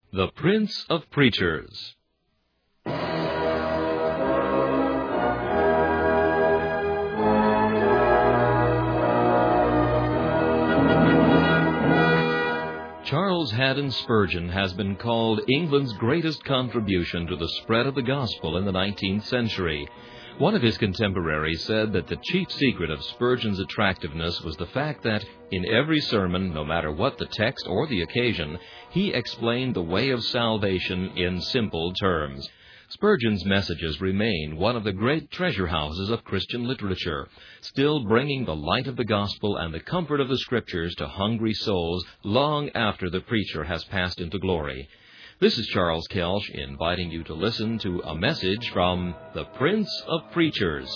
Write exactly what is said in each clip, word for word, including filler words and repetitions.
The Prince of Preachers. Charles Haddon Spurgeon has been called England's greatest contribution to the spread of the gospel in the nineteenth century. One of his contemporaries said that the chief secret of Spurgeon's attractiveness was the fact that, in every sermon, no matter what the text or the occasion, he explained the way of salvation in simple terms. Spurgeon's messages remain one of the great treasure houses of Christian literature, still bringing the light of the gospel and the comfort of the Scriptures to hungry souls long after the preacher has passed into glory. This is Charles Kelsch inviting you to listen to a message from the Prince of Preachers.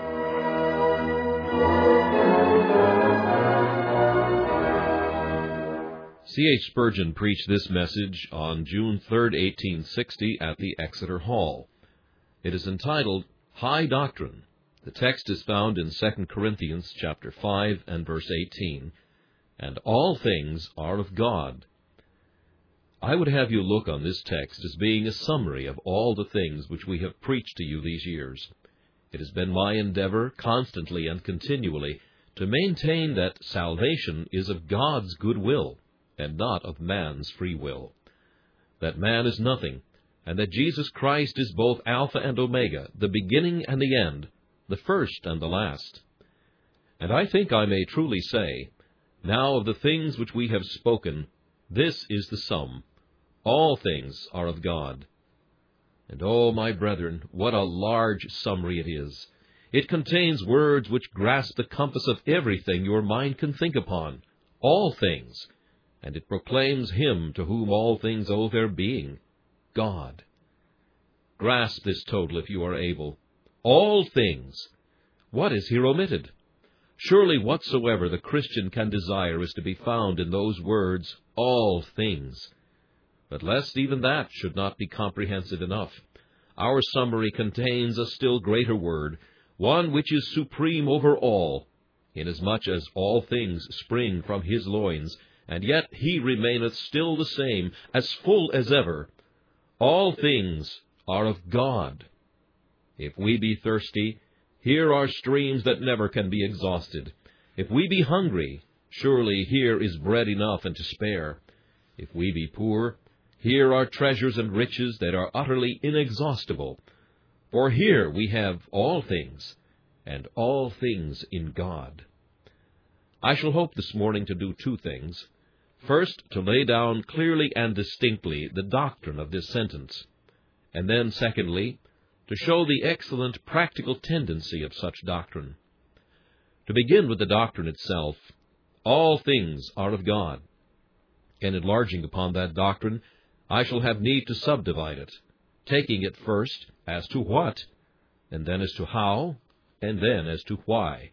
C H Spurgeon preached this message on June third, eighteen sixty, at the Exeter Hall. It is entitled, High Doctrine. The text is found in Second Corinthians chapter five and verse eighteen, and all things are of God. I would have you look on this text as being a summary of all the things which we have preached to you these years. It has been my endeavor, constantly and continually, to maintain that salvation is of God's good will, and not of man's free will. That man is nothing, and that Jesus Christ is both Alpha and Omega, the beginning and the end, the first and the last. And I think I may truly say, now of the things which we have spoken, this is the sum. All things are of God. And oh, my brethren, what a large summary it is. It contains words which grasp the compass of everything your mind can think upon. All things. And it proclaims Him to whom all things owe their being, God. Grasp this total if you are able. All things. What is here omitted? Surely whatsoever the Christian can desire is to be found in those words, all things. But lest even that should not be comprehensive enough, our summary contains a still greater word, one which is supreme over all, inasmuch as all things spring from His loins, and yet He remaineth still the same, as full as ever. All things are of God. If we be thirsty, here are streams that never can be exhausted. If we be hungry, surely here is bread enough and to spare. If we be poor, here are treasures and riches that are utterly inexhaustible. For here we have all things, and all things in God. I shall hope this morning to do two things. First, to lay down clearly and distinctly the doctrine of this sentence, and then, secondly, to show the excellent practical tendency of such doctrine. To begin with the doctrine itself, all things are of God. In enlarging upon that doctrine, I shall have need to subdivide it, taking it first as to what, and then as to how, and then as to why.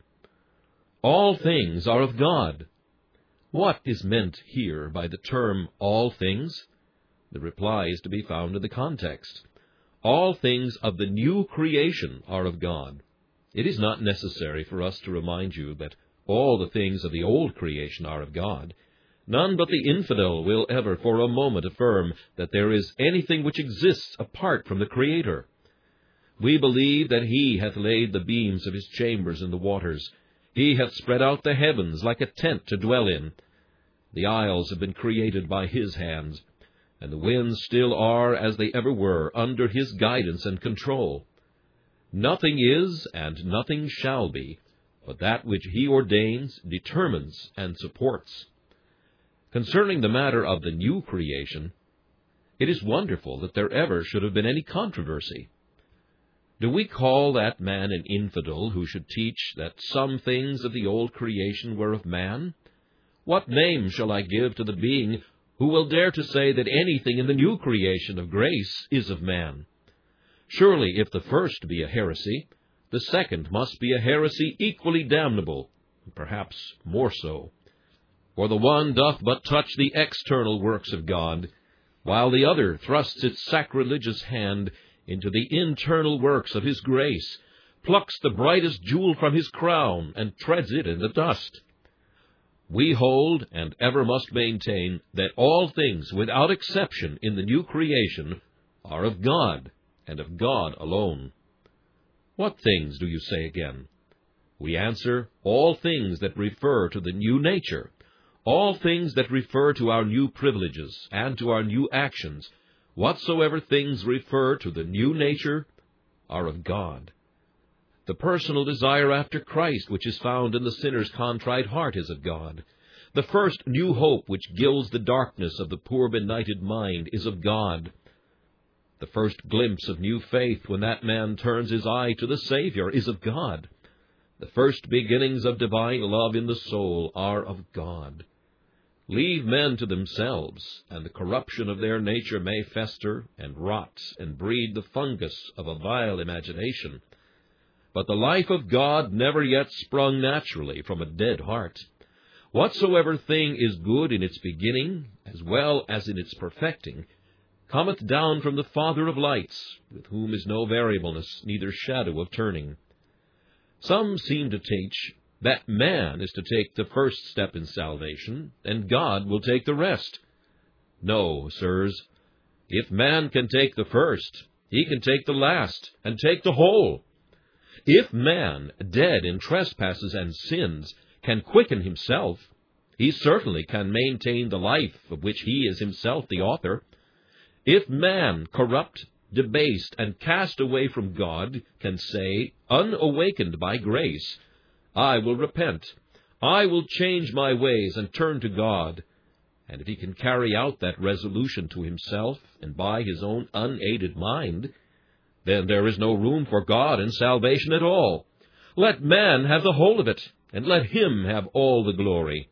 All things are of God. What is meant here by the term all things? The reply is to be found in the context. All things of the new creation are of God. It is not necessary for us to remind you that all the things of the old creation are of God. None but the infidel will ever for a moment affirm that there is anything which exists apart from the Creator. We believe that He hath laid the beams of His chambers in the waters. He hath spread out the heavens like a tent to dwell in. The isles have been created by His hands, and the winds still are, as they ever were, under His guidance and control. Nothing is, and nothing shall be, but that which He ordains, determines, and supports. Concerning the matter of the new creation, it is wonderful that there ever should have been any controversy. Do we call that man an infidel who should teach that some things of the old creation were of man? What name shall I give to the being who will dare to say that anything in the new creation of grace is of man? Surely, if the first be a heresy, the second must be a heresy equally damnable, perhaps more so. For the one doth but touch the external works of God, while the other thrusts its sacrilegious hand into the internal works of His grace, plucks the brightest jewel from His crown, and treads it in the dust. We hold, and ever must maintain, that all things, without exception, in the new creation, are of God, and of God alone. What things, do you say again? We answer, all things that refer to the new nature, all things that refer to our new privileges, and to our new actions, whatsoever things refer to the new nature, are of God. The personal desire after Christ, which is found in the sinner's contrite heart, is of God. The first new hope which gilds the darkness of the poor benighted mind is of God. The first glimpse of new faith, when that man turns his eye to the Savior, is of God. The first beginnings of divine love in the soul are of God. Leave men to themselves, and the corruption of their nature may fester, and rot, and breed the fungus of a vile imagination. But the life of God never yet sprung naturally from a dead heart. Whatsoever thing is good in its beginning, as well as in its perfecting, cometh down from the Father of lights, with whom is no variableness, neither shadow of turning. Some seem to teach that man is to take the first step in salvation, and God will take the rest. No, sirs. If man can take the first, he can take the last, and take the whole. If man, dead in trespasses and sins, can quicken himself, he certainly can maintain the life of which he is himself the author. If man, corrupt, debased, and cast away from God, can say, unawakened by grace, I will repent, I will change my ways and turn to God, and if he can carry out that resolution to himself and by his own unaided mind, then there is no room for God in salvation at all. Let man have the whole of it, and let him have all the glory.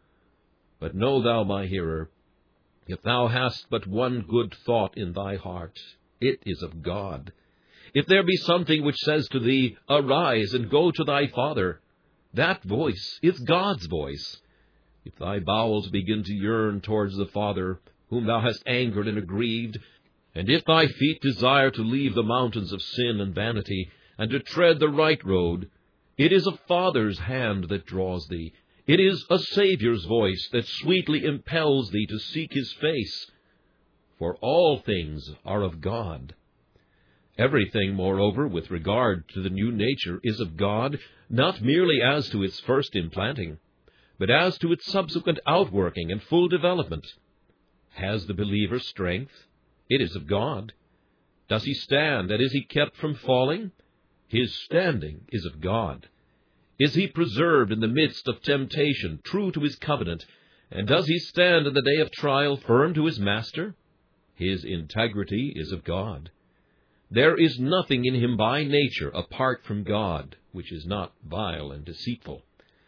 But know thou, my hearer, if thou hast but one good thought in thy heart, it is of God. If there be something which says to thee, Arise and go to thy Father, that voice is God's voice. If thy bowels begin to yearn towards the Father, whom thou hast angered and aggrieved, and if thy feet desire to leave the mountains of sin and vanity, and to tread the right road, it is a Father's hand that draws thee. It is a Saviour's voice that sweetly impels thee to seek his face. For all things are of God. Everything, moreover, with regard to the new nature is of God, not merely as to its first implanting, but as to its subsequent outworking and full development. Has the believer strength? It is of God. Does he stand, and is he kept from falling? His standing is of God. Is he preserved in the midst of temptation, true to his covenant, and does he stand in the day of trial firm to his Master? His integrity is of God. There is nothing in him by nature apart from God, which is not vile and deceitful.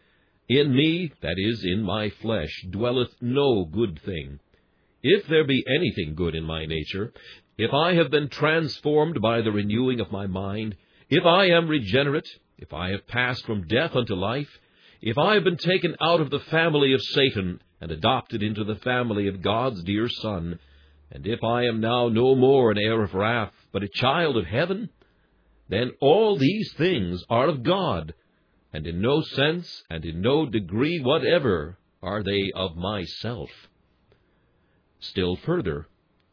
In me, that is, in my flesh, dwelleth no good thing. If there be anything good in my nature, if I have been transformed by the renewing of my mind, if I am regenerate, if I have passed from death unto life, if I have been taken out of the family of Satan and adopted into the family of God's dear Son, and if I am now no more an heir of wrath, but a child of heaven, then all these things are of God, and in no sense and in no degree whatever are they of myself. Still further,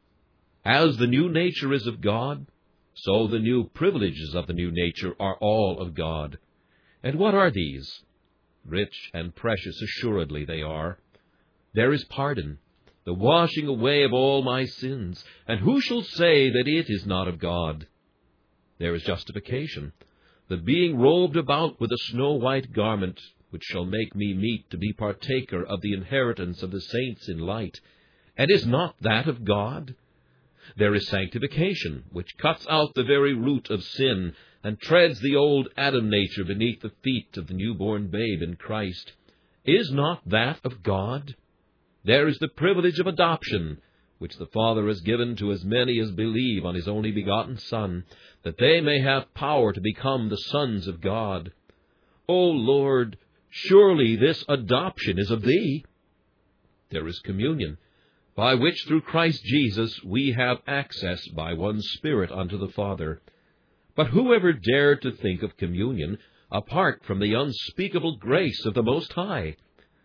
as the new nature is of God, so the new privileges of the new nature are all of God. And what are these? Rich and precious assuredly they are. There is pardon, the washing away of all my sins, and who shall say that it is not of God? There is justification, the being robed about with a snow-white garment, which shall make me meet to be partaker of the inheritance of the saints in light. And is not that of God? There is sanctification, which cuts out the very root of sin, and treads the old Adam nature beneath the feet of the newborn babe in Christ. Is not that of God? There is the privilege of adoption, which the Father has given to as many as believe on his only begotten Son, that they may have power to become the sons of God. O Lord, surely this adoption is of thee. There is communion, by which through Christ Jesus we have access by one Spirit unto the Father. But whoever dared to think of communion apart from the unspeakable grace of the Most High?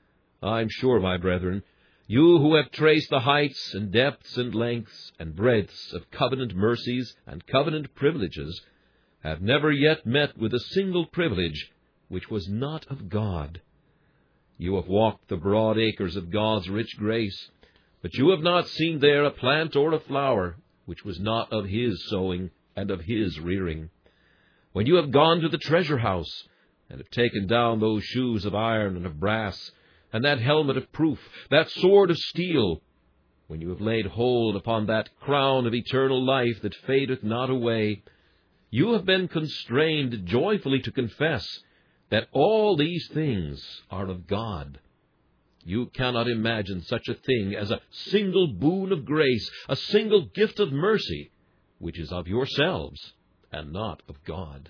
I'm sure, my brethren, you who have traced the heights and depths and lengths and breadths of covenant mercies and covenant privileges, have never yet met with a single privilege which was not of God. You have walked the broad acres of God's rich grace, but you have not seen there a plant or a flower which was not of His sowing and of His rearing. When you have gone to the treasure house, and have taken down those shoes of iron and of brass, and that helmet of proof, that sword of steel, when you have laid hold upon that crown of eternal life that fadeth not away, you have been constrained joyfully to confess that all these things are of God. You cannot imagine such a thing as a single boon of grace, a single gift of mercy, which is of yourselves and not of God.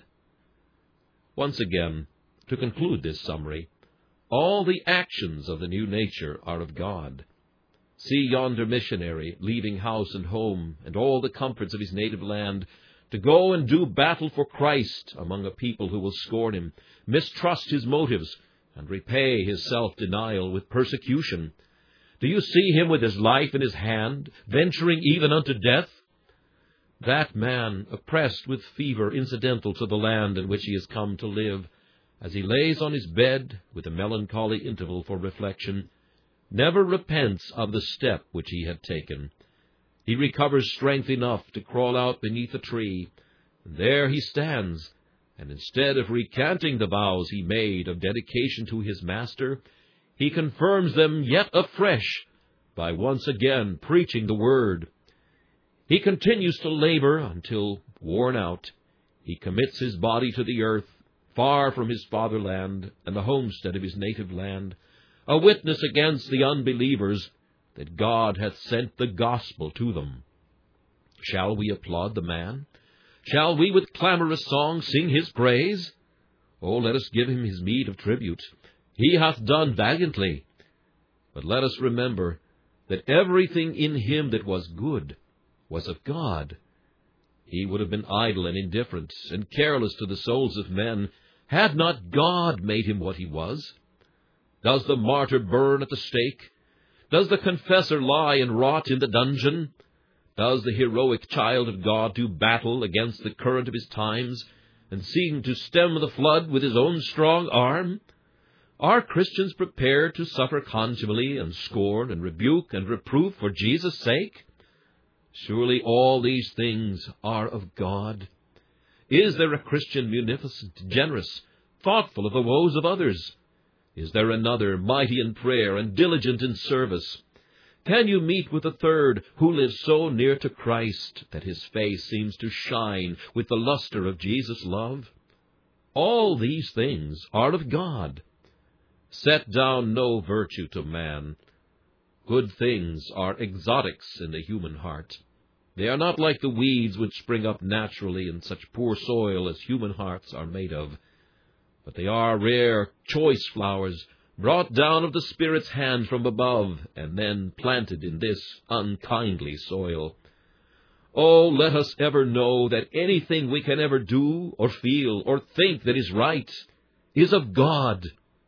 Once again, to conclude this summary, all the actions of the new nature are of God. See yonder missionary leaving house and home and all the comforts of his native land to go and do battle for Christ among a people who will scorn him, mistrust his motives, and repay his self-denial with persecution. Do you see him with his life in his hand, venturing even unto death? That man, oppressed with fever incidental to the land in which he has come to live, as he lays on his bed with a melancholy interval for reflection, never repents of the step which he had taken. He recovers strength enough to crawl out beneath a tree, and there he stands, and instead of recanting the vows he made of dedication to his Master, he confirms them yet afresh by once again preaching the Word. He continues to labor until, worn out, he commits his body to the earth, far from his fatherland and the homestead of his native land, a witness against the unbelievers that God hath sent the gospel to them. Shall we applaud the man? Shall we with clamorous song sing his praise? Oh, let us give him his meed of tribute. He hath done valiantly. But let us remember that everything in him that was good was of God. He would have been idle and indifferent and careless to the souls of men had not God made him what he was. Does the martyr burn at the stake? Does the confessor lie and rot in the dungeon? Does the heroic child of God do battle against the current of his times, and seem to stem the flood with his own strong arm? Are Christians prepared to suffer contumely and scorn and rebuke and reproof for Jesus' sake? Surely all these things are of God. Is there a Christian munificent, generous, thoughtful of the woes of others? Is there another mighty in prayer and diligent in service? Can you meet with a third who lives so near to Christ that his face seems to shine with the luster of Jesus' love? All these things are of God. Set down no virtue to man. Good things are exotics in the human heart. They are not like the weeds which spring up naturally in such poor soil as human hearts are made of, but they are rare, choice flowers, brought down of the Spirit's hand from above, and then planted in this unkindly soil. Oh, let us ever know that anything we can ever do, or feel, or think that is right, is of God.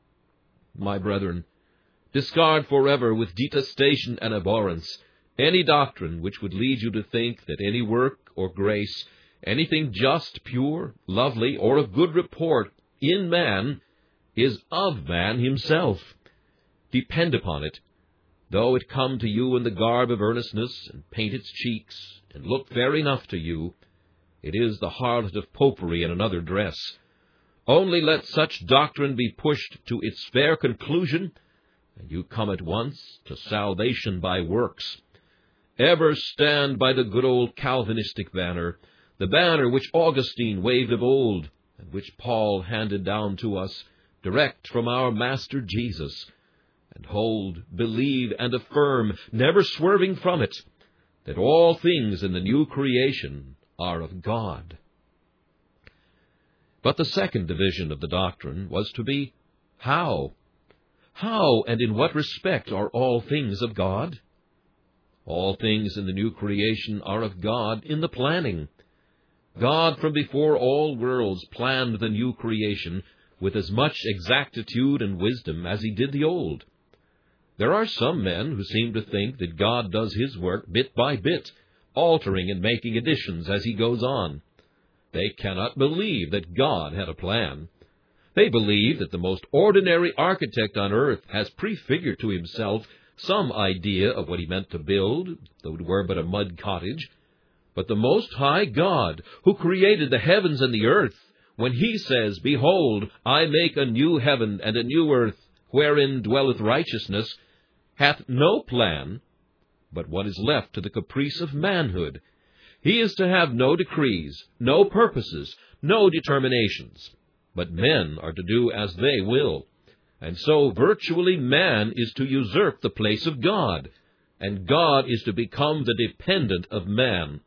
My brethren, discard forever with detestation and abhorrence any doctrine which would lead you to think that any work or grace, anything just, pure, lovely, or of good report in man, is of man himself. Depend upon it, though it come to you in the garb of earnestness, and paint its cheeks, and look fair enough to you, it is the harlot of popery in another dress. Only let such doctrine be pushed to its fair conclusion, and you come at once to salvation by works. Ever stand by the good old Calvinistic banner, the banner which Augustine waved of old, and which Paul handed down to us direct from our Master Jesus, and hold, believe, and affirm, never swerving from it, that all things in the new creation are of God. But the second division of the doctrine was to be how. How and in what respect are all things of God? All things in the new creation are of God in the planning. God from before all worlds planned the new creation with as much exactitude and wisdom as he did the old. There are some men who seem to think that God does his work bit by bit, altering and making additions as he goes on. They cannot believe that God had a plan. They believe that the most ordinary architect on earth has prefigured to himself some idea of what he meant to build, though it were but a mud cottage. But the Most High God, who created the heavens and the earth, when he says, Behold, I make a new heaven and a new earth, wherein dwelleth righteousness, hath no plan but what is left to the caprice of manhood. He is to have no decrees, no purposes, no determinations, but men are to do as they will. And so virtually man is to usurp the place of God, and God is to become the dependent of man.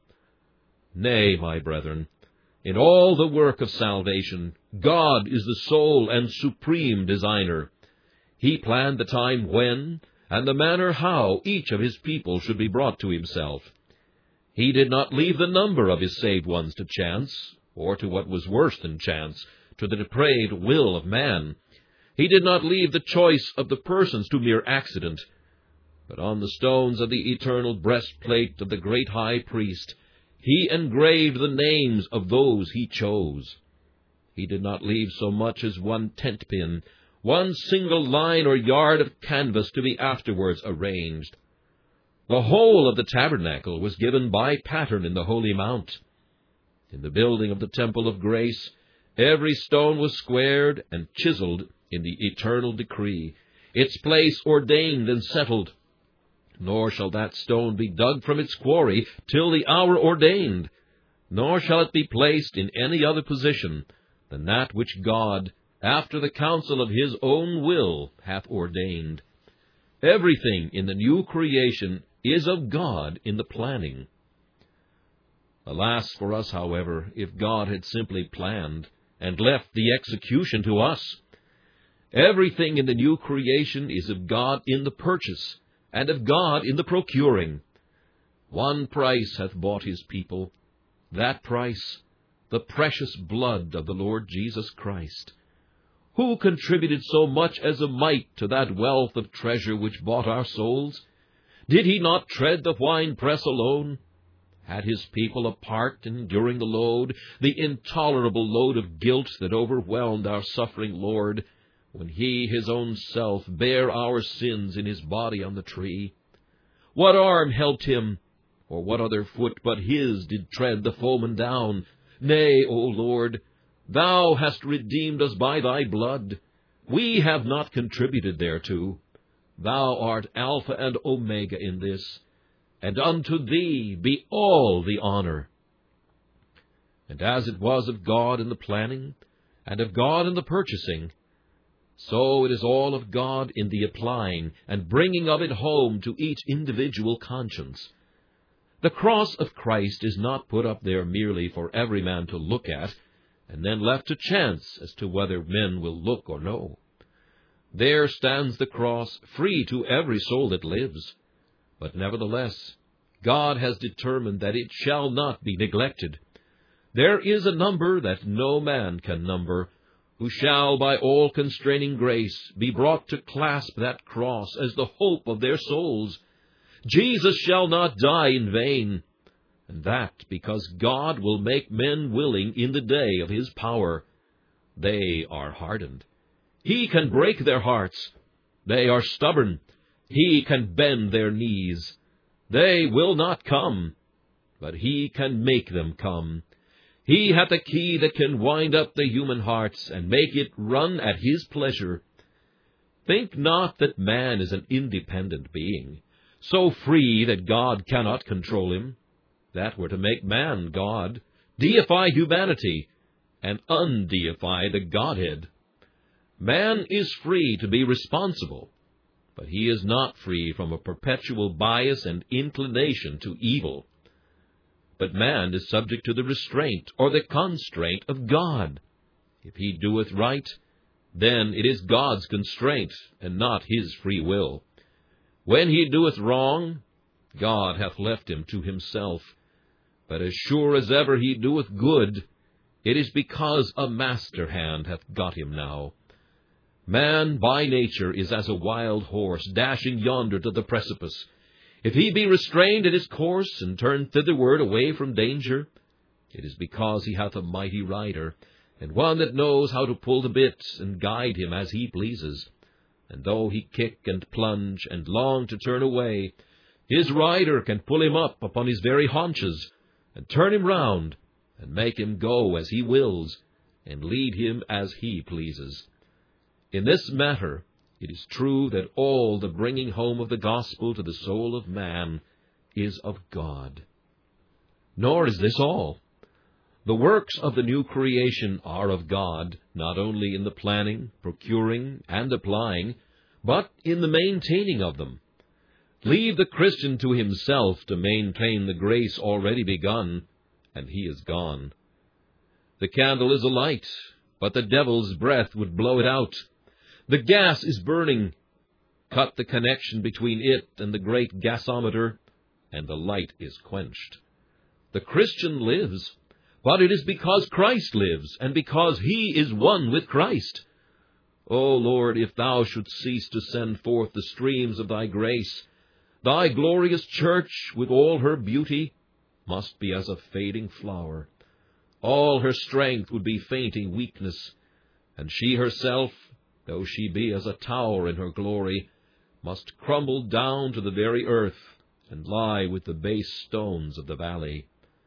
Nay, my brethren, in all the work of salvation, God is the sole and supreme designer. He planned the time when and the manner how each of his people should be brought to himself. He did not leave the number of his saved ones to chance, or to what was worse than chance, to the depraved will of man. He did not leave the choice of the persons to mere accident, but on the stones of the eternal breastplate of the great high priest, he engraved the names of those he chose. He did not leave so much as one tent pin, one single line or yard of canvas to be afterwards arranged. The whole of the tabernacle was given by pattern in the Holy Mount. In the building of the temple of grace, every stone was squared and chiseled in the eternal decree, its place ordained and settled. Nor shall that stone be dug from its quarry till the hour ordained, nor shall it be placed in any other position than that which God, after the counsel of his own will, hath ordained. Everything in the new creation is of God in the planning. Alas for us, however, if God had simply planned and left the execution to us. Everything in the new creation is of God in the purchase, and of God in the procuring. One price hath bought his people, that price, the precious blood of the Lord Jesus Christ. Who contributed so much as a mite to that wealth of treasure which bought our souls? Did he not tread the winepress alone? Had his people a part in enduring the load, the intolerable load of guilt that overwhelmed our suffering Lord, when he, his own self, bare our sins in his body on the tree? What arm helped him, or what other foot but his did tread the foeman down? Nay, O Lord, thou hast redeemed us by thy blood. We have not contributed thereto. Thou art Alpha and Omega in this, and unto thee be all the honor. And as it was of God in the planning, and of God in the purchasing, so it is all of God in the applying and bringing of it home to each individual conscience. The cross of Christ is not put up there merely for every man to look at, and then left to chance as to whether men will look or no. There stands the cross, free to every soul that lives. But nevertheless, God has determined that it shall not be neglected. There is a number that no man can number, who shall by all constraining grace be brought to clasp that cross as the hope of their souls. Jesus shall not die in vain, and that because God will make men willing in the day of his power. They are hardened. He can break their hearts. They are stubborn. He can bend their knees. They will not come, but he can make them come. He hath a key that can wind up the human hearts and make it run at his pleasure. Think not that man is an independent being, so free that God cannot control him. That were to make man God, deify humanity, and undeify the Godhead. Man is free to be responsible, but he is not free from a perpetual bias and inclination to evil. But man is subject to the restraint or the constraint of God. If he doeth right, then it is God's constraint, and not his free will. When he doeth wrong, God hath left him to himself. But as sure as ever he doeth good, it is because a master hand hath got him now. Man by nature is as a wild horse, dashing yonder to the precipice. If he be restrained in his course, and turn thitherward away from danger, it is because he hath a mighty rider, and one that knows how to pull the bit, and guide him as he pleases. And though he kick and plunge, and long to turn away, his rider can pull him up upon his very haunches, and turn him round, and make him go as he wills, and lead him as he pleases. In this matter, it is true that all the bringing home of the gospel to the soul of man is of God. Nor is this all. The works of the new creation are of God, not only in the planning, procuring, and applying, but in the maintaining of them. Leave the Christian to himself to maintain the grace already begun, and he is gone. The candle is alight, but the devil's breath would blow it out. The gas is burning. Cut the connection between it and the great gasometer, and the light is quenched. The Christian lives, but it is because Christ lives, and because he is one with Christ. O Lord, if thou shouldst cease to send forth the streams of thy grace, thy glorious church, with all her beauty, must be as a fading flower. All her strength would be fainting weakness, and she herself, though she be as a tower in her glory, must crumble down to the very earth, and lie with the base stones of the valley.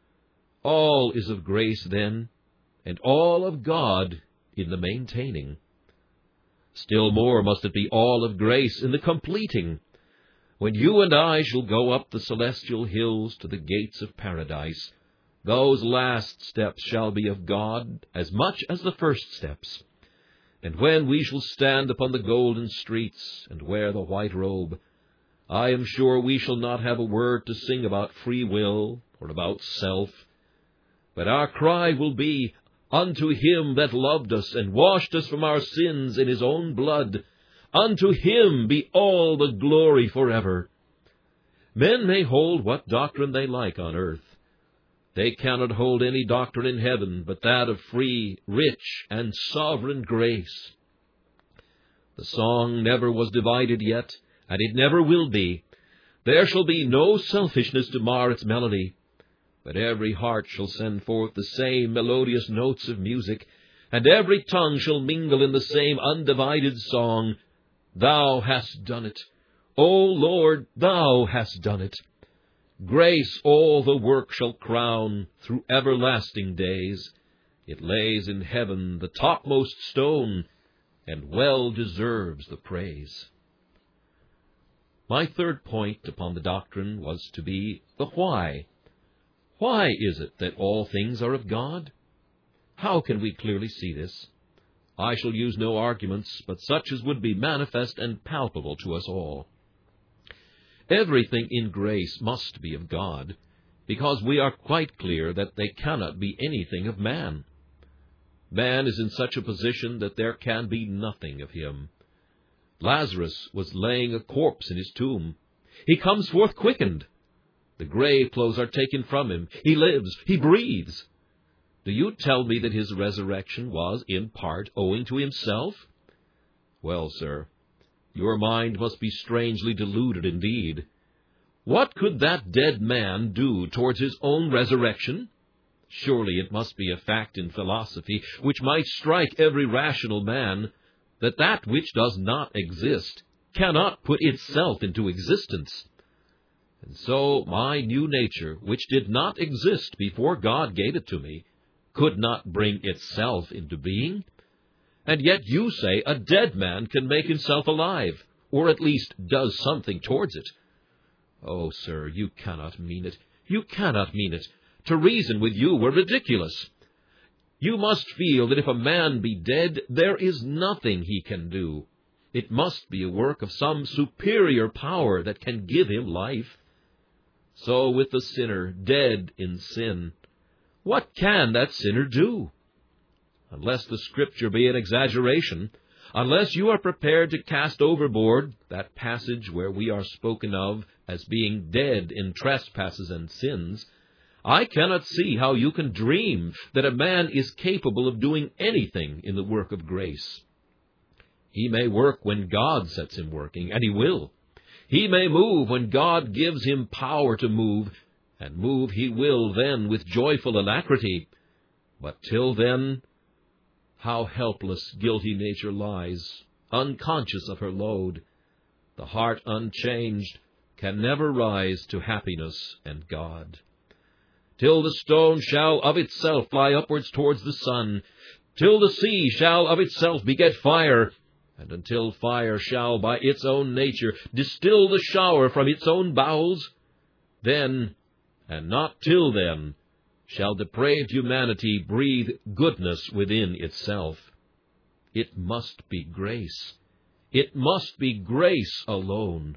All is of grace then, and all of God in the maintaining. Still more must it be all of grace in the completing. When you and I shall go up the celestial hills to the gates of paradise, those last steps shall be of God as much as the first steps. And when we shall stand upon the golden streets and wear the white robe, I am sure we shall not have a word to sing about free will or about self, but our cry will be, Unto him that loved us and washed us from our sins in his own blood, unto him be all the glory forever. Men may hold what doctrine they like on earth. They cannot hold any doctrine in heaven but that of free, rich, and sovereign grace. The song never was divided yet, and it never will be. There shall be no selfishness to mar its melody, but every heart shall send forth the same melodious notes of music, and every tongue shall mingle in the same undivided song. Thou hast done it. O Lord, thou hast done it. Grace all the work shall crown through everlasting days. It lays in heaven the topmost stone, and well deserves the praise. My third point upon the doctrine was to be the why. Why is it that all things are of God? How can we clearly see this? I shall use no arguments, but such as would be manifest and palpable to us all. Everything in grace must be of God, because we are quite clear that they cannot be anything of man. Man is in such a position that there can be nothing of him. Lazarus was laying a corpse in his tomb. He comes forth quickened. The grave clothes are taken from him. He lives. He breathes. Do you tell me that his resurrection was, in part, owing to himself? Well, sir, your mind must be strangely deluded indeed. What could that dead man do towards his own resurrection? Surely it must be a fact in philosophy which might strike every rational man, that that which does not exist cannot put itself into existence. And so my new nature, which did not exist before God gave it to me, could not bring itself into being. And yet you say a dead man can make himself alive, or at least does something towards it. Oh, sir, you cannot mean it. You cannot mean it. To reason with you were ridiculous. You must feel that if a man be dead, there is nothing he can do. It must be a work of some superior power that can give him life. So with the sinner dead in sin, what can that sinner do? Unless the Scripture be an exaggeration, unless you are prepared to cast overboard that passage where we are spoken of as being dead in trespasses and sins, I cannot see how you can dream that a man is capable of doing anything in the work of grace. He may work when God sets him working, and he will. He may move when God gives him power to move, and move he will then with joyful alacrity. But till then, how helpless guilty nature lies, unconscious of her load. The heart unchanged can never rise to happiness and God. Till the stone shall of itself fly upwards towards the sun, till the sea shall of itself beget fire, and until fire shall by its own nature distill the shower from its own bowels, then, and not till then, shall depraved humanity breathe goodness within itself. It must be grace. It must be grace alone.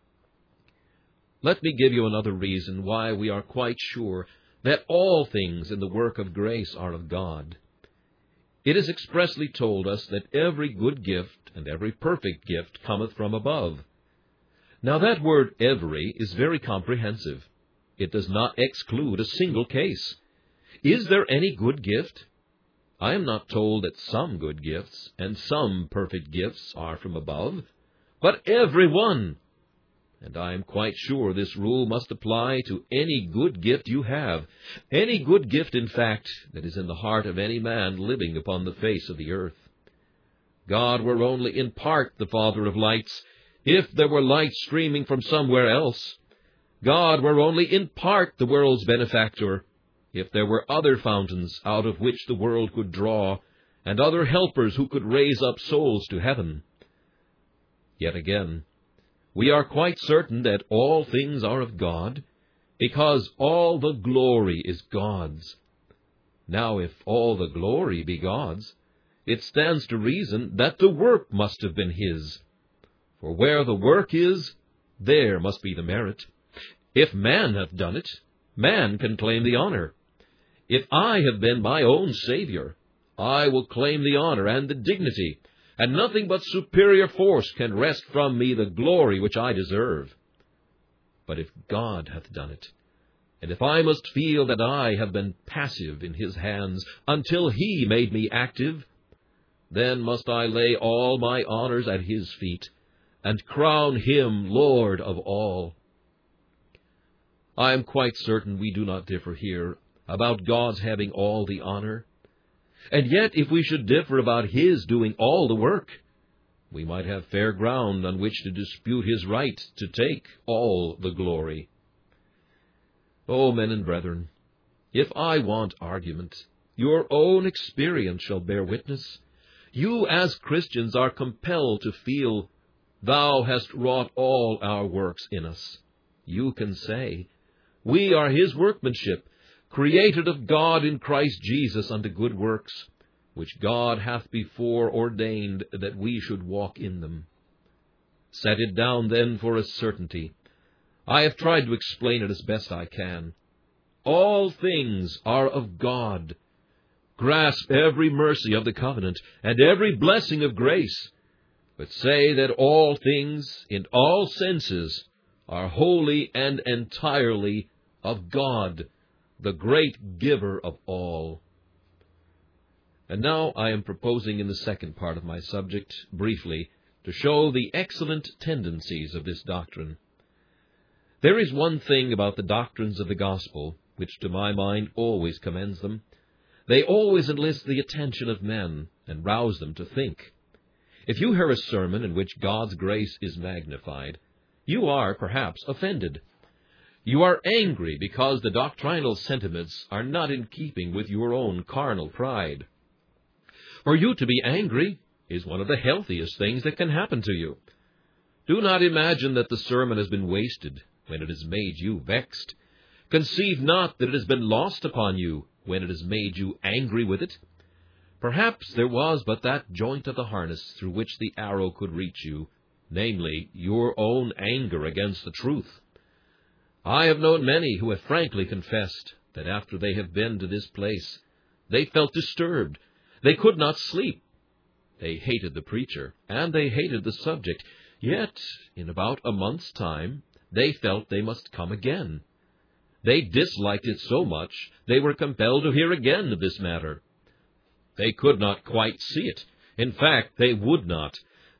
Let me give you another reason why we are quite sure that all things in the work of grace are of God. It is expressly told us that every good gift and every perfect gift cometh from above. Now that word every is very comprehensive. It does not exclude a single case. Is there any good gift? I am not told that some good gifts and some perfect gifts are from above, but every one. And I am quite sure this rule must apply to any good gift you have, any good gift, in fact, that is in the heart of any man living upon the face of the earth. God were only in part the Father of lights, if there were light streaming from somewhere else. God were only in part the world's benefactor, if there were other fountains out of which the world could draw, and other helpers who could raise up souls to heaven. Yet again, we are quite certain that all things are of God, because all the glory is God's. Now, if all the glory be God's, it stands to reason that the work must have been His. For where the work is, there must be the merit. If man hath done it, man can claim the honor. If I have been my own Savior, I will claim the honor and the dignity, and nothing but superior force can wrest from me the glory which I deserve. But if God hath done it, and if I must feel that I have been passive in His hands until He made me active, then must I lay all my honors at His feet, and crown Him Lord of all. I am quite certain we do not differ here about God's having all the honor. And yet, if we should differ about His doing all the work, we might have fair ground on which to dispute His right to take all the glory. O men and brethren, if I want argument, your own experience shall bear witness. You as Christians are compelled to feel, Thou hast wrought all our works in us. You can say, We are His workmanship, created of God in Christ Jesus unto good works, which God hath before ordained that we should walk in them. Set it down then for a certainty. I have tried to explain it as best I can. All things are of God. Grasp every mercy of the covenant and every blessing of grace, but say that all things, in all senses, are wholly and entirely of God, the great giver of all. And now I am proposing in the second part of my subject, briefly, to show the excellent tendencies of this doctrine. There is one thing about the doctrines of the gospel which to my mind always commends them. They always enlist the attention of men and rouse them to think. If you hear a sermon in which God's grace is magnified, you are perhaps offended. You are angry because the doctrinal sentiments are not in keeping with your own carnal pride. For you to be angry is one of the healthiest things that can happen to you. Do not imagine that the sermon has been wasted when it has made you vexed. Conceive not that it has been lost upon you when it has made you angry with it. Perhaps there was but that joint of the harness through which the arrow could reach you, namely, your own anger against the truth. I have known many who have frankly confessed that after they have been to this place, they felt disturbed. They could not sleep. They hated the preacher, and they hated the subject. Yet, in about a month's time, they felt they must come again. They disliked it so much, they were compelled to hear again of this matter. They could not quite see it. In fact, they would not.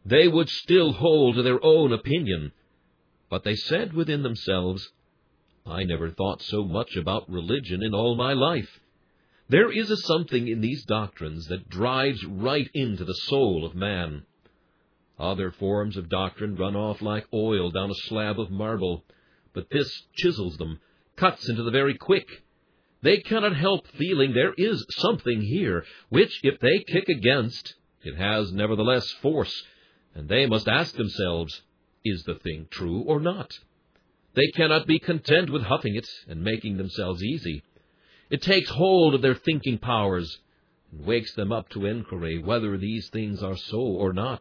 they would still hold to their own opinion. But they said within themselves, I never thought so much about religion in all my life. There is a something in these doctrines that drives right into the soul of man. Other forms of doctrine run off like oil down a slab of marble, but this chisels them, cuts into the very quick. They cannot help feeling there is something here, which, if they kick against, it has nevertheless force, and they must ask themselves, is the thing true or not? They cannot be content with huffing it and making themselves easy. It takes hold of their thinking powers and wakes them up to inquiry whether these things are so or not.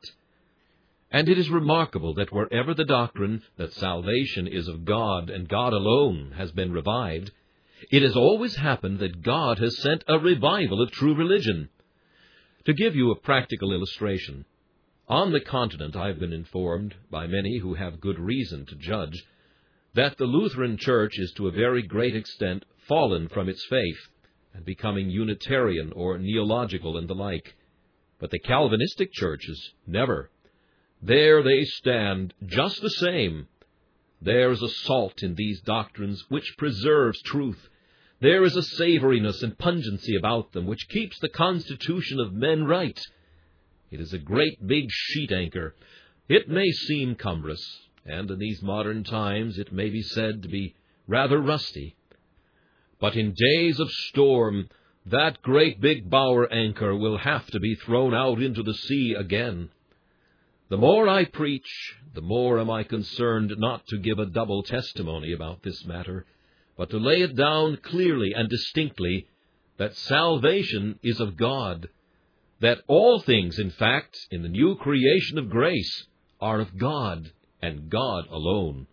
And it is remarkable that wherever the doctrine that salvation is of God and God alone has been revived, it has always happened that God has sent a revival of true religion. To give you a practical illustration, on the continent I have been informed, by many who have good reason to judge, that the Lutheran Church is to a very great extent fallen from its faith, and becoming Unitarian or Neological and the like. But the Calvinistic churches, never. There they stand, just the same. There is a salt in these doctrines which preserves truth. There is a savoriness and pungency about them which keeps the constitution of men right. It is a great big sheet anchor. It may seem cumbrous, and in these modern times it may be said to be rather rusty. But in days of storm, that great big bower anchor will have to be thrown out into the sea again. The more I preach, the more am I concerned not to give a double testimony about this matter, but to lay it down clearly and distinctly that salvation is of God, that all things, in fact, in the new creation of grace, are of God and God alone.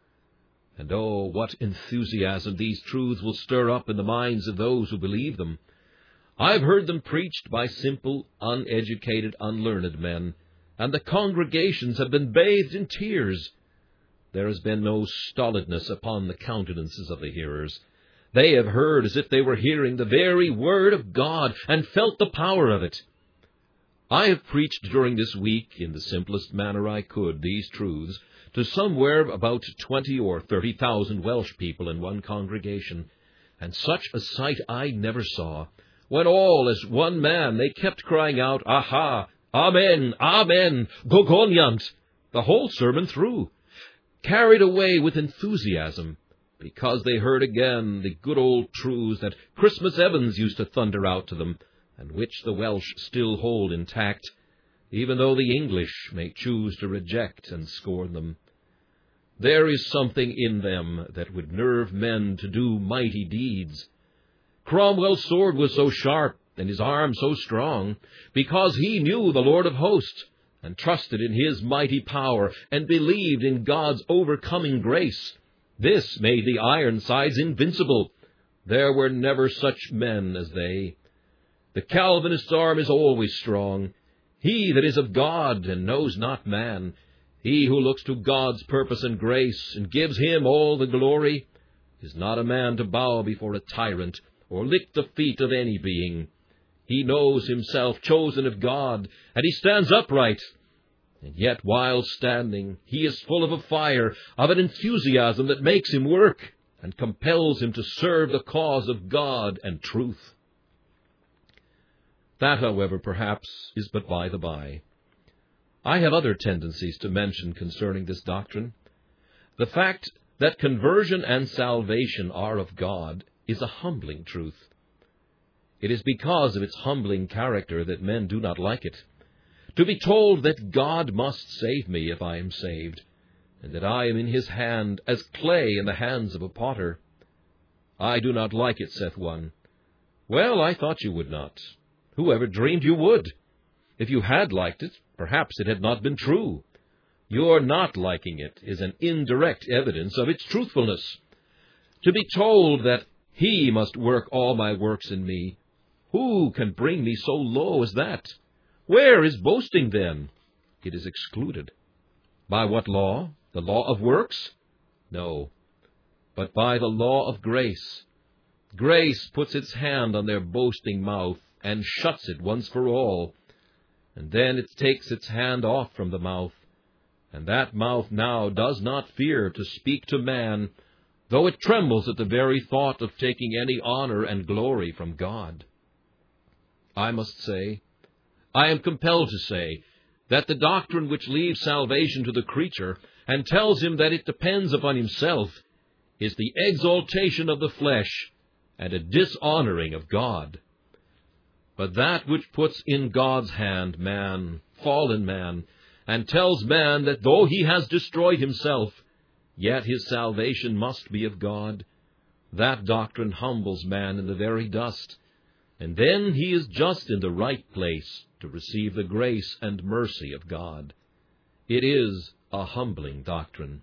And oh, what enthusiasm these truths will stir up in the minds of those who believe them. I've heard them preached by simple, uneducated, unlearned men, and the congregations have been bathed in tears. There has been no stolidness upon the countenances of the hearers. They have heard as if they were hearing the very word of God, and felt the power of it. I have preached during this week, in the simplest manner I could, these truths, to somewhere about twenty or thirty thousand Welsh people in one congregation, and such a sight I never saw, when all as one man they kept crying out, Aha! Amen! Amen! Gogoniant! The whole sermon through, carried away with enthusiasm, because they heard again the good old truths that Christmas Evans used to thunder out to them, and which the Welsh still hold intact, even though the English may choose to reject and scorn them. There is something in them that would nerve men to do mighty deeds. Cromwell's sword was so sharp, and his arm so strong, because he knew the Lord of hosts, and trusted in his mighty power, and believed in God's overcoming grace. This made the Ironsides invincible. There were never such men as they. The Calvinist's arm is always strong. He that is of God and knows not man, he who looks to God's purpose and grace, and gives him all the glory, is not a man to bow before a tyrant, or lick the feet of any being. He knows himself chosen of God, and he stands upright. And yet, while standing, he is full of a fire, of an enthusiasm that makes him work, and compels him to serve the cause of God and truth. That, however, perhaps, is but by the by. I have other tendencies to mention concerning this doctrine. The fact that conversion and salvation are of God is a humbling truth. It is because of its humbling character that men do not like it. To be told that God must save me if I am saved, and that I am in his hand as clay in the hands of a potter. I do not like it, saith one. Well, I thought you would not. Whoever dreamed you would? If you had liked it, perhaps it had not been true. Your not liking it is an indirect evidence of its truthfulness. To be told that he must work all my works in me, who can bring me so low as that? Where is boasting then? It is excluded. By what law? The law of works? No, but by the law of grace. Grace puts its hand on their boasting mouth and shuts it once for all. and then it takes its hand off from the mouth, and that mouth now does not fear to speak to man, though it trembles at the very thought of taking any honor and glory from God. I must say, I am compelled to say, that the doctrine which leaves salvation to the creature and tells him that it depends upon himself is the exaltation of the flesh and a dishonoring of God. But that which puts in God's hand man, fallen man, and tells man that though he has destroyed himself, yet his salvation must be of God, that doctrine humbles man in the very dust, and then he is just in the right place to receive the grace and mercy of God. It is a humbling doctrine.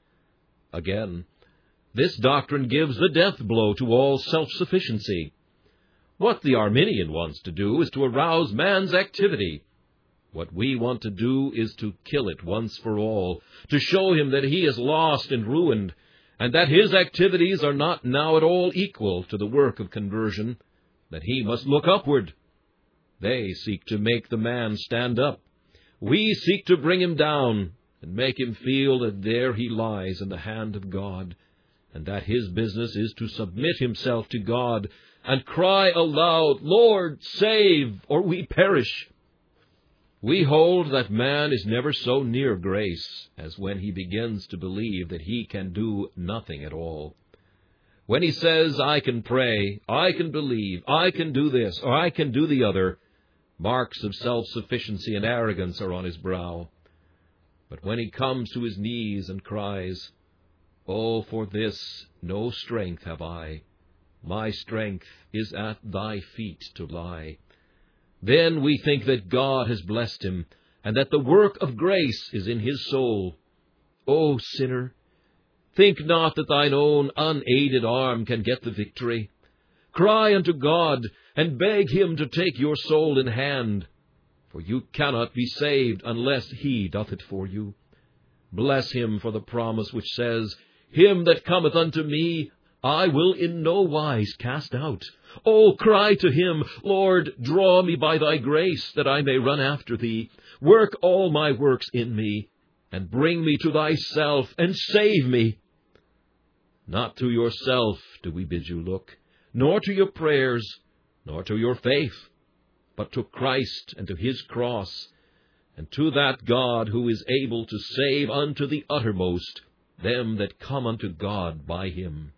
Again, this doctrine gives the death blow to all self-sufficiency. What the Arminian wants to do is to arouse man's activity. What we want to do is to kill it once for all, to show him that he is lost and ruined, and that his activities are not now at all equal to the work of conversion, that he must look upward. They seek to make the man stand up. We seek to bring him down and make him feel that there he lies in the hand of God, and that his business is to submit himself to God and cry aloud, "Lord, save, or we perish." We hold that man is never so near grace as when he begins to believe that he can do nothing at all. When he says, "I can pray, I can believe, I can do this, or I can do the other," marks of self-sufficiency and arrogance are on his brow. But when he comes to his knees and cries, "Oh, for this no strength have I, my strength is at thy feet to lie," then we think that God has blessed him, and that the work of grace is in his soul. O sinner, think not that thine own unaided arm can get the victory. Cry unto God, and beg him to take your soul in hand, for you cannot be saved unless he doth it for you. Bless him for the promise which says, "Him that cometh unto me, I will in no wise cast out." Oh, cry to him, "Lord, draw me by thy grace, that I may run after thee. Work all my works in me, and bring me to thyself, and save me." Not to yourself do we bid you look, nor to your prayers, nor to your faith, but to Christ and to his cross, and to that God who is able to save unto the uttermost them that come unto God by him.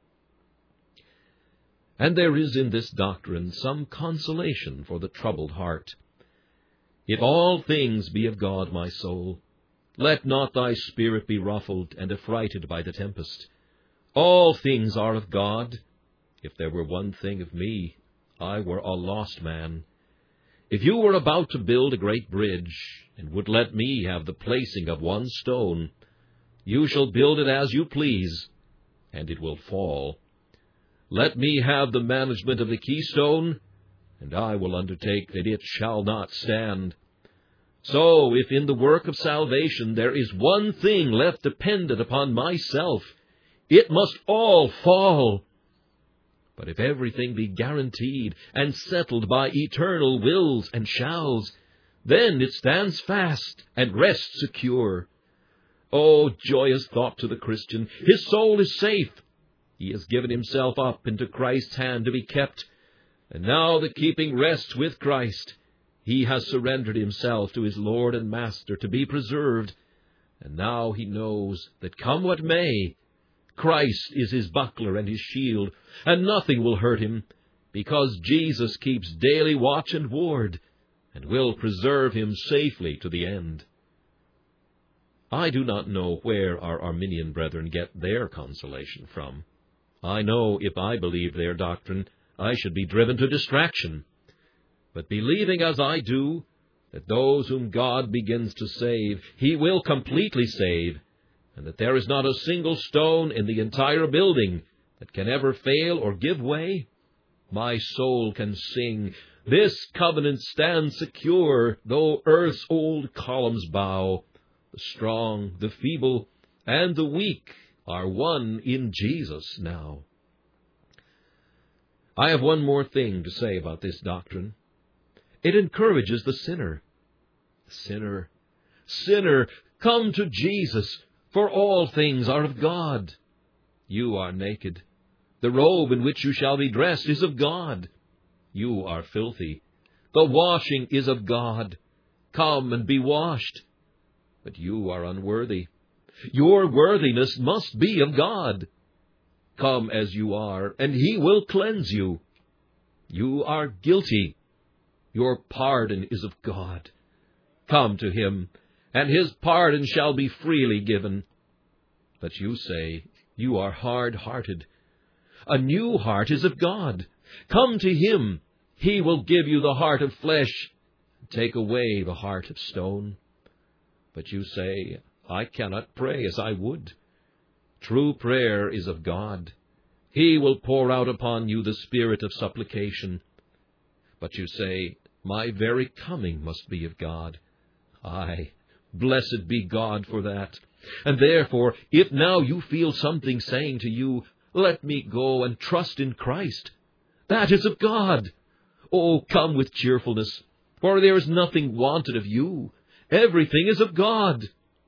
And there is in this doctrine some consolation for the troubled heart. If all things be of God, my soul, let not thy spirit be ruffled and affrighted by the tempest. All things are of God. If there were one thing of me, I were a lost man. If you were about to build a great bridge, and would let me have the placing of one stone, you shall build it as you please, and it will fall. Let me have the management of the keystone, and I will undertake that it shall not stand. So, if in the work of salvation there is one thing left dependent upon myself, it must all fall. But if everything be guaranteed and settled by eternal wills and shalls, then it stands fast and rests secure. Oh, joyous thought to the Christian! His soul is safe. He has given himself up into Christ's hand to be kept, and now the keeping rests with Christ. He has surrendered himself to his Lord and Master to be preserved, and now he knows that come what may, Christ is his buckler and his shield, and nothing will hurt him, because Jesus keeps daily watch and ward, and will preserve him safely to the end. I do not know where our Arminian brethren get their consolation from. I know if I believed their doctrine, I should be driven to distraction. But believing as I do, that those whom God begins to save, he will completely save, and that there is not a single stone in the entire building that can ever fail or give way, my soul can sing, "This covenant stands secure, though earth's old columns bow. The strong, the feeble, and the weak are one in Jesus now." I have one more thing to say about this doctrine. It encourages the sinner. Sinner, sinner, come to Jesus, for all things are of God. You are naked. The robe in which you shall be dressed is of God. You are filthy. The washing is of God. Come and be washed. But you are unworthy. Your worthiness must be of God. Come as you are, and He will cleanse you. You are guilty. Your pardon is of God. Come to Him, and His pardon shall be freely given. But you say, you are hard-hearted. A new heart is of God. Come to Him. He will give you the heart of flesh, and take away the heart of stone. But you say, I cannot pray as I would. True prayer is of God. He will pour out upon you the spirit of supplication. But you say, my very coming must be of God. Aye, blessed be God for that. And therefore, if now you feel something saying to you, let me go and trust in Christ, that is of God. Oh, come with cheerfulness, for there is nothing wanted of you. Everything is of God.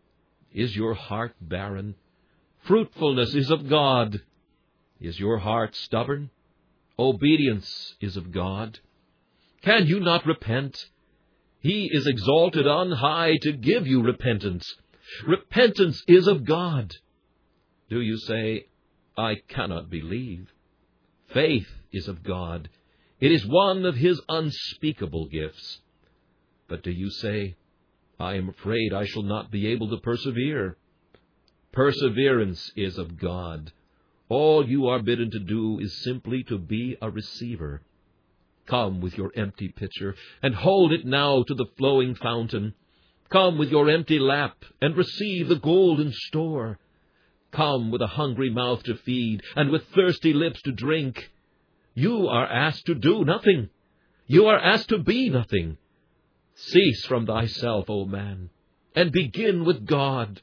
Is your heart barren? Fruitfulness is of God. Is your heart stubborn? Obedience is of God. Can you not repent? He is exalted on high to give you repentance. Repentance is of God. Do you say, I cannot believe? Faith is of God. It is one of His unspeakable gifts. But do you say, I am afraid I shall not be able to persevere? Perseverance is of God. All you are bidden to do is simply to be a receiver. Come with your empty pitcher, and hold it now to the flowing fountain. Come with your empty lap, and receive the golden store. Come with a hungry mouth to feed, and with thirsty lips to drink. You are asked to do nothing. You are asked to be nothing. Cease from thyself, O man, and begin with God.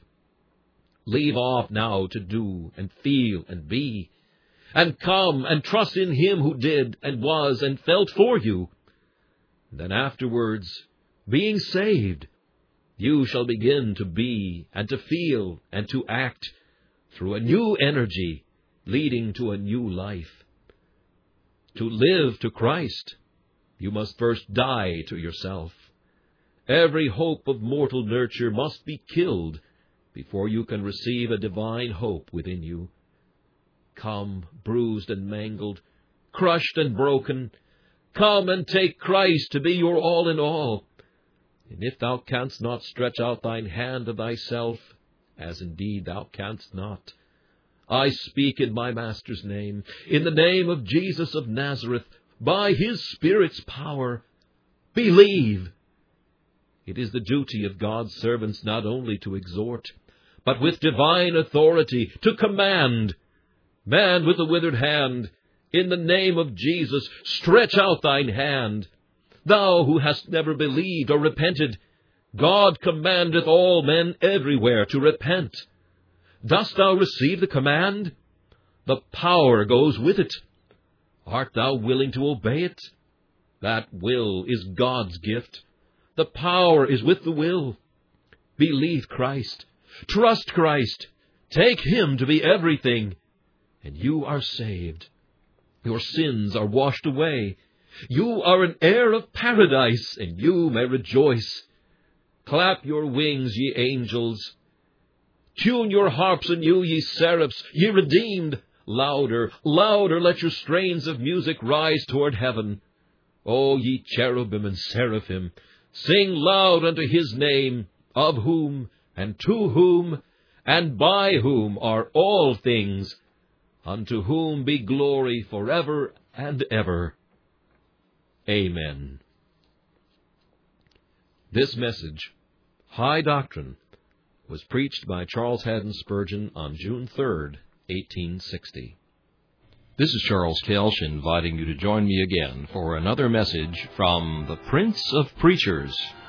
Leave off now to do, and feel, and be, and come and trust in Him who did, and was, and felt for you. Then afterwards, being saved, you shall begin to be, and to feel, and to act, through a new energy, leading to a new life. To live to Christ, you must first die to yourself. Every hope of mortal nurture must be killed before you can receive a divine hope within you. Come, bruised and mangled, crushed and broken, come and take Christ to be your all in all. And if thou canst not stretch out thine hand of thyself, as indeed thou canst not, I speak in my Master's name, in the name of Jesus of Nazareth, by His Spirit's power, believe. It is the duty of God's servants not only to exhort, but with divine authority to command. Man with the withered hand, in the name of Jesus, stretch out thine hand. Thou who hast never believed or repented, God commandeth all men everywhere to repent. Dost thou receive the command? The power goes with it. Art thou willing to obey it? That will is God's gift. The power is with the will. Believe Christ. Trust Christ. Take Him to be everything, and you are saved. Your sins are washed away. You are an heir of paradise, and you may rejoice. Clap your wings, ye angels. Tune your harps anew, ye seraphs, ye redeemed. Louder, louder let your strains of music rise toward heaven. O ye cherubim and seraphim, sing loud unto His name, of whom, and to whom, and by whom are all things, unto whom be glory forever and ever. Amen. This message, High Doctrine, was preached by Charles Haddon Spurgeon on June third, eighteen sixty. This is Charles Kelsch inviting you to join me again for another message from the Prince of Preachers,